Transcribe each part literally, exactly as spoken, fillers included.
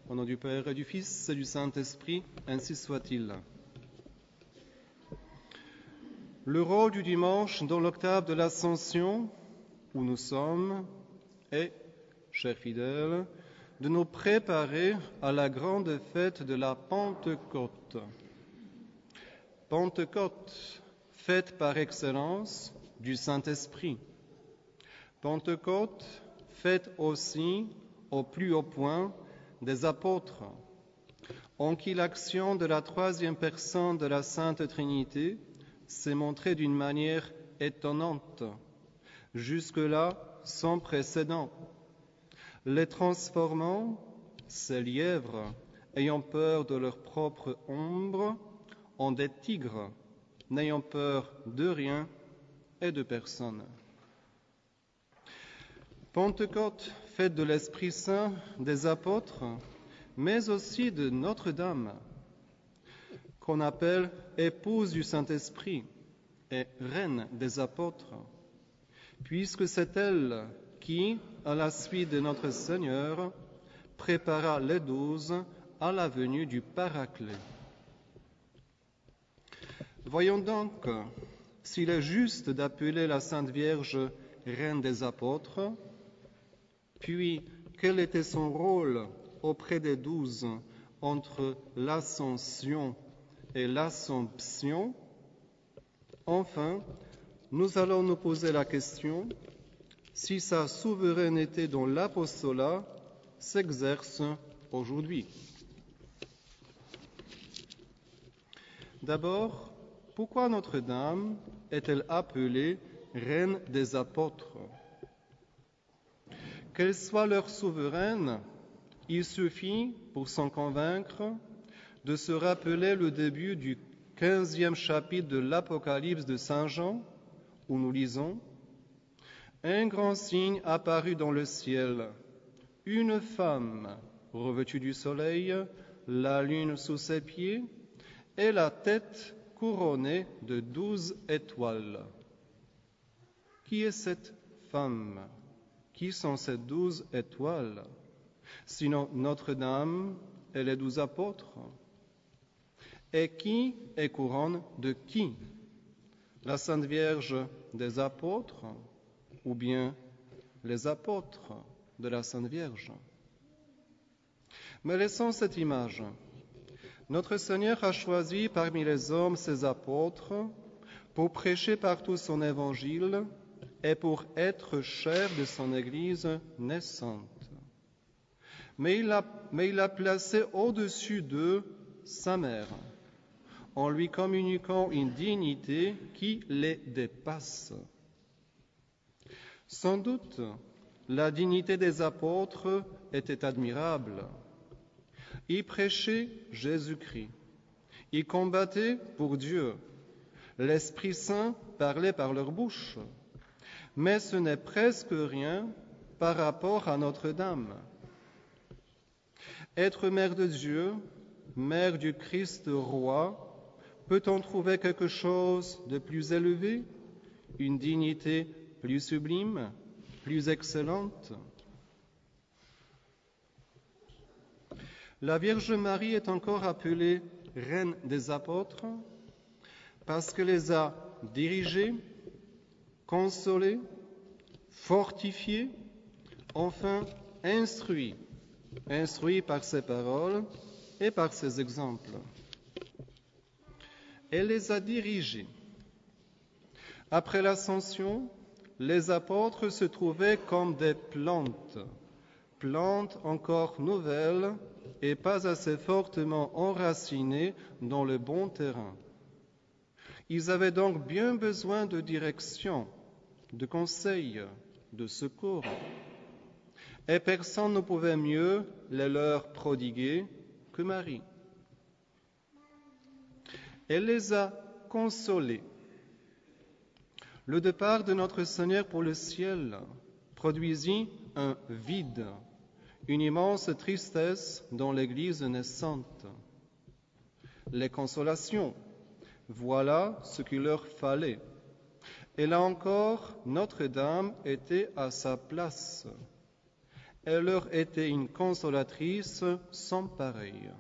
Au nom du Père et du Fils et du Saint-Esprit, ainsi soit-il. Le rôle du dimanche dans l'octave de l'Ascension, où nous sommes, est, chers fidèles, de nous préparer à la grande fête de la Pentecôte. Pentecôte, fête par excellence du Saint-Esprit. Pentecôte, fête aussi au plus haut point des apôtres, en qui l'action de la troisième personne de la Sainte Trinité s'est montrée d'une manière étonnante, jusque-là sans précédent, les transformant, ces lièvres, ayant peur de leur propre ombre, en des tigres, n'ayant peur de rien et de personne. Pentecôte, fête de l'Esprit Saint, des apôtres, mais aussi de Notre-Dame, qu'on appelle épouse du Saint-Esprit et reine des apôtres, puisque c'est elle qui, à la suite de notre Seigneur, prépara les douze à la venue du Paraclet. Voyons donc s'il est juste d'appeler la Sainte Vierge reine des apôtres, puis quel était son rôle auprès des douze entre l'Ascension et l'Assomption. Enfin, nous allons nous poser la question si sa souveraineté dans l'apostolat s'exerce aujourd'hui. D'abord, pourquoi Notre-Dame est-elle appelée reine des apôtres? Qu'elle soit leur souveraine, il suffit, pour s'en convaincre, de se rappeler le début du quinzième chapitre de l'Apocalypse de Saint Jean, où nous lisons « Un grand signe apparut dans le ciel, une femme revêtue du soleil, la lune sous ses pieds, et la tête couronnée de douze étoiles. » Qui est cette femme? Qui sont ces douze étoiles? Sinon Notre-Dame et les douze apôtres. Et qui est couronne de qui? La Sainte Vierge des apôtres ou bien les apôtres de la Sainte Vierge? Mais laissons cette image. Notre Seigneur a choisi parmi les hommes ses apôtres pour prêcher partout son évangile et pour être chef de son Église naissante. Mais il a, mais il a placé au-dessus d'eux sa mère, en lui communiquant une dignité qui les dépasse. Sans doute, la dignité des apôtres était admirable. Ils prêchaient Jésus-Christ. Ils combattaient pour Dieu. L'Esprit Saint parlait par leur bouche. Mais ce n'est presque rien par rapport à Notre-Dame. Être mère de Dieu, mère du Christ roi, peut-on trouver quelque chose de plus élevé, une dignité plus sublime, plus excellente? La Vierge Marie est encore appelée reine des apôtres parce qu'elle les a dirigés, consolés, fortifiés, enfin instruits, instruits par ses paroles et par ses exemples. Elle les a dirigés. Après l'Ascension, les apôtres se trouvaient comme des plantes, plantes encore nouvelles et pas assez fortement enracinées dans le bon terrain. Ils avaient donc bien besoin de direction, de conseils, de secours. Et personne ne pouvait mieux les leur prodiguer que Marie. Elle les a consolés. Le départ de notre Seigneur pour le ciel produisit un vide, une immense tristesse dans l'Église naissante. Les consolations, voilà ce qu'il leur fallait. Et là encore, Notre-Dame était à sa place. Elle leur était une consolatrice sans pareille.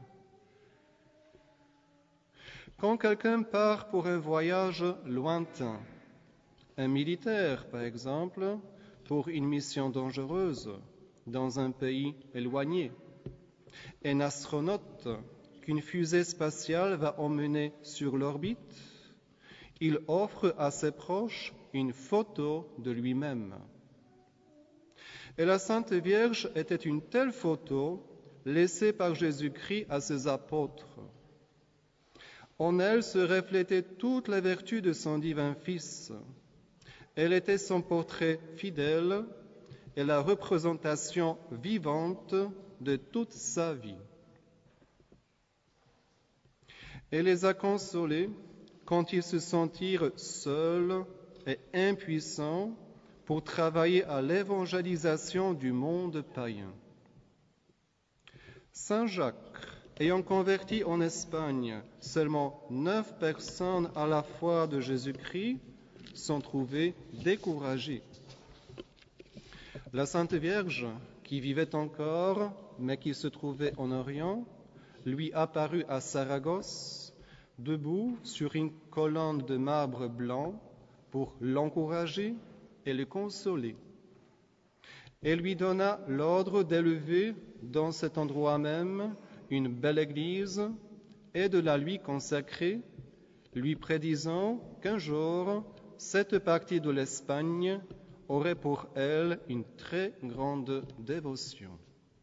Quand quelqu'un part pour un voyage lointain, un militaire par exemple, pour une mission dangereuse dans un pays éloigné, un astronaute qu'une fusée spatiale va emmener sur l'orbite, il offre à ses proches une photo de lui-même. Et la Sainte Vierge était une telle photo laissée par Jésus-Christ à ses apôtres. En elle se reflétait toute la vertu de son divin Fils. Elle était son portrait fidèle et la représentation vivante de toute sa vie. Elle les a consolés quand ils se sentirent seuls et impuissants pour travailler à l'évangélisation du monde païen. Saint Jacques, ayant converti en Espagne seulement neuf personnes à la foi de Jésus-Christ, s'en trouvait découragé. La Sainte Vierge, qui vivait encore, mais qui se trouvait en Orient, lui apparut à Saragosse, debout sur une colonne de marbre blanc pour l'encourager et le consoler. Elle lui donna l'ordre d'élever dans cet endroit même une belle église et de la lui consacrer, lui prédisant qu'un jour, cette partie de l'Espagne aurait pour elle une très grande dévotion.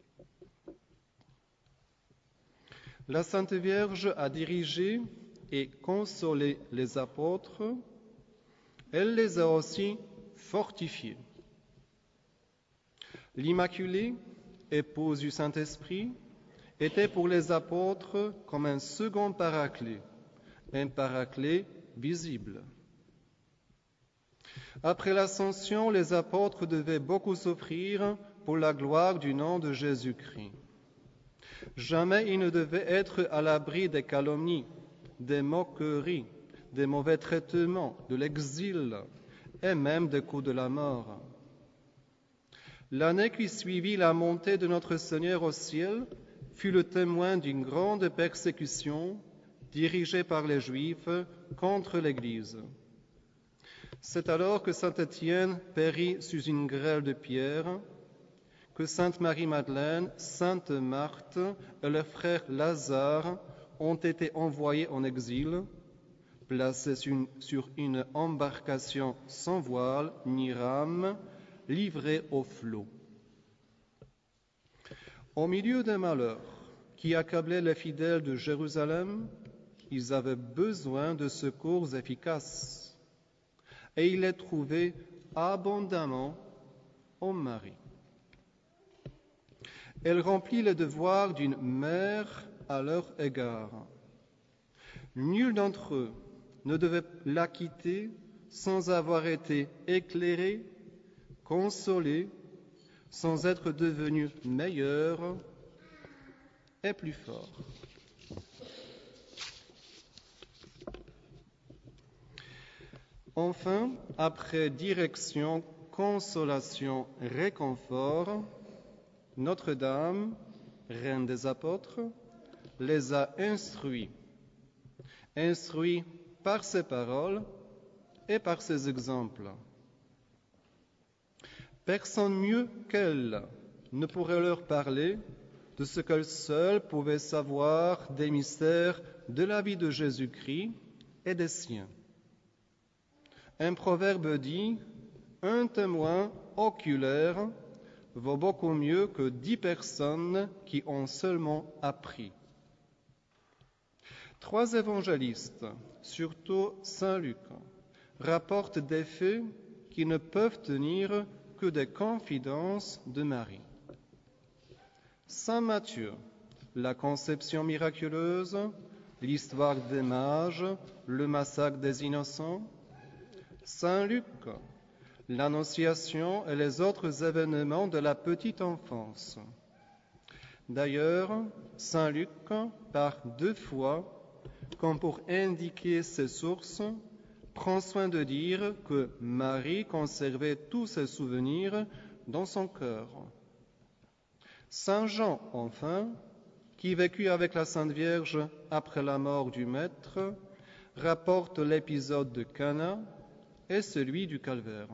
La Sainte Vierge a dirigé et consolé les apôtres. Elle les a aussi fortifiés. L'Immaculée, épouse du Saint-Esprit, était pour les apôtres comme un second paraclet, un paraclet visible. Après l'Ascension, les apôtres devaient beaucoup souffrir pour la gloire du nom de Jésus-Christ. Jamais ils ne devaient être à l'abri des calomnies, des moqueries, des mauvais traitements, de l'exil et même des coups de la mort. L'année qui suivit la montée de notre Seigneur au ciel fut le témoin d'une grande persécution dirigée par les Juifs contre l'Église. C'est alors que saint Étienne périt sous une grêle de pierres, que sainte Marie-Madeleine, sainte Marthe et leur frère Lazare ont été envoyés en exil, placés sur une embarcation sans voile ni rame, livrés au flot. Au milieu des malheurs qui accablaient les fidèles de Jérusalem, ils avaient besoin de secours efficaces, et ils les trouvaient abondamment en Marie. Elle remplit le devoir d'une mère à leur égard. Nul d'entre eux ne devait la quitter sans avoir été éclairé, consolé, sans être devenu meilleur et plus fort. Enfin, après direction, consolation, réconfort, Notre-Dame, reine des apôtres, les a instruits, instruits par ses paroles et par ses exemples. Personne mieux qu'elle ne pourrait leur parler de ce qu'elle seule pouvait savoir des mystères de la vie de Jésus-Christ et des siens. Un proverbe dit « Un témoin oculaire vaut beaucoup mieux que dix personnes qui ont seulement appris. » Trois évangélistes, surtout saint Luc, rapportent des faits qui ne peuvent tenir que des confidences de Marie. Saint Matthieu, la conception miraculeuse, l'histoire des mages, le massacre des innocents. Saint Luc, l'Annonciation et les autres événements de la petite enfance. D'ailleurs, saint Luc, par deux fois, comme pour indiquer ses sources, prend soin de dire que Marie conservait tous ses souvenirs dans son cœur. Saint Jean, enfin, qui vécut avec la Sainte Vierge après la mort du Maître, rapporte l'épisode de Cana et celui du Calvaire.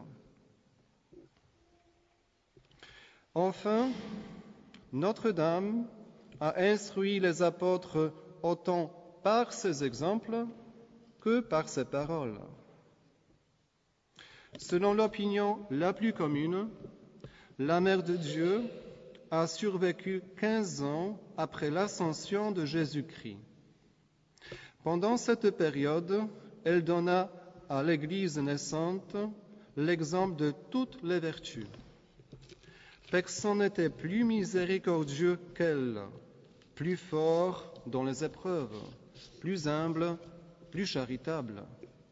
Enfin, Notre-Dame a instruit les apôtres autant par ses exemples que par ses paroles. Selon l'opinion la plus commune, la Mère de Dieu a survécu quinze ans après l'ascension de Jésus-Christ. Pendant cette période, elle donna à l'Église naissante l'exemple de toutes les vertus. Personne n'était plus miséricordieux qu'elle, plus fort dans les épreuves, plus humble, plus charitable.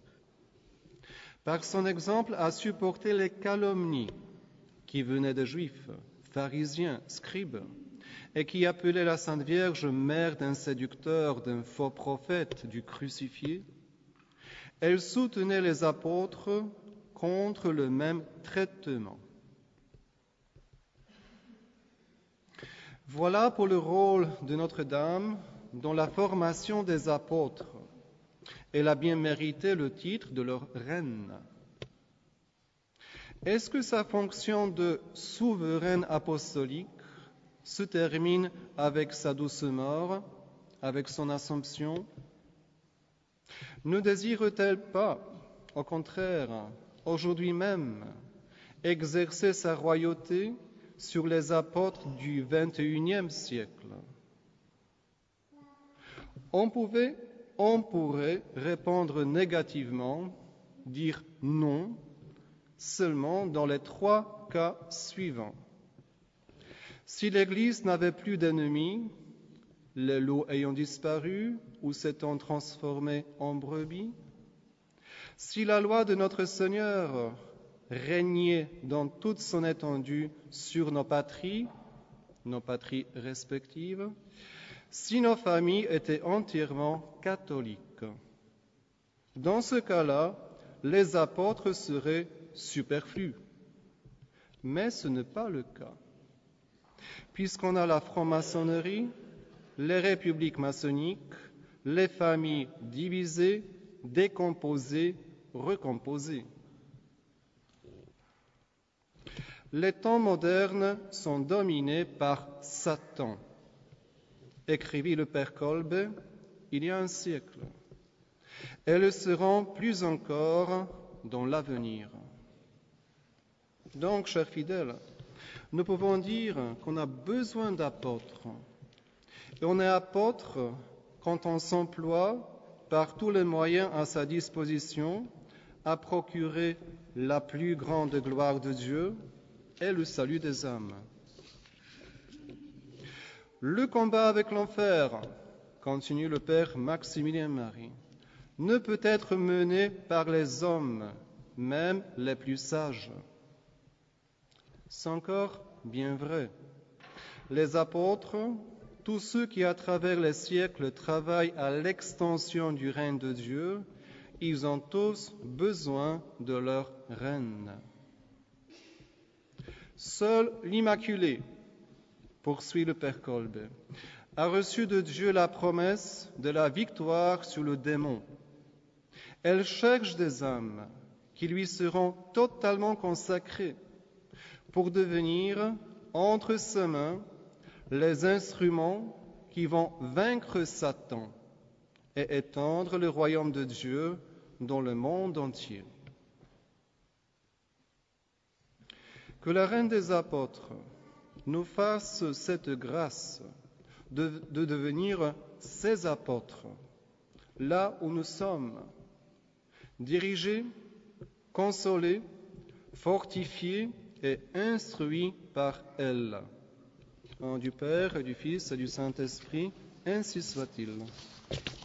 Par son exemple, a supporté les calomnies qui venaient des Juifs, pharisiens, scribes, et qui appelaient la Sainte Vierge mère d'un séducteur, d'un faux prophète, du crucifié. Elle soutenait les apôtres contre le même traitement. Voilà pour le rôle de Notre-Dame dans la formation des apôtres. Elle a bien mérité le titre de leur reine. Est-ce que sa fonction de souveraine apostolique se termine avec sa douce mort, avec son Assomption? Ne désire-t-elle pas, au contraire, aujourd'hui même, exercer sa royauté sur les apôtres du vingt et unième siècle? On pouvait, on pourrait répondre négativement, dire non, seulement dans les trois cas suivants. Si l'Église n'avait plus d'ennemis, les loups ayant disparu ou s'étant transformés en brebis, si la loi de notre Seigneur régnait dans toute son étendue sur nos patries, nos patries respectives, si nos familles étaient entièrement catholiques. Dans ce cas-là, les apôtres seraient superflus. Mais ce n'est pas le cas. Puisqu'on a la franc-maçonnerie, les républiques maçonniques, les familles divisées, décomposées, recomposées. Les temps modernes sont dominés par Satan, écrivit le Père Kolbe il y a un siècle. Et le seront plus encore dans l'avenir. Donc, chers fidèles, nous pouvons dire qu'on a besoin d'apôtres. Et on est apôtre quand on s'emploie par tous les moyens à sa disposition à procurer la plus grande gloire de Dieu et le salut des âmes. Le combat avec l'enfer, continue le Père Maximilien Marie, ne peut être mené par les hommes, même les plus sages. C'est encore bien vrai. Les apôtres, tous ceux qui à travers les siècles travaillent à l'extension du règne de Dieu, ils ont tous besoin de leur reine. Seul l'Immaculée, poursuit le Père Kolbe, a reçu de Dieu la promesse de la victoire sur le démon. Elle cherche des âmes qui lui seront totalement consacrées pour devenir, entre ses mains, les instruments qui vont vaincre Satan et étendre le royaume de Dieu dans le monde entier. Que la Reine des Apôtres nous fasse cette grâce de, de devenir ses apôtres, là où nous sommes, dirigés, consolés, fortifiés et instruits par elle. Au nom du Père, et du Fils et du Saint-Esprit, ainsi soit-il.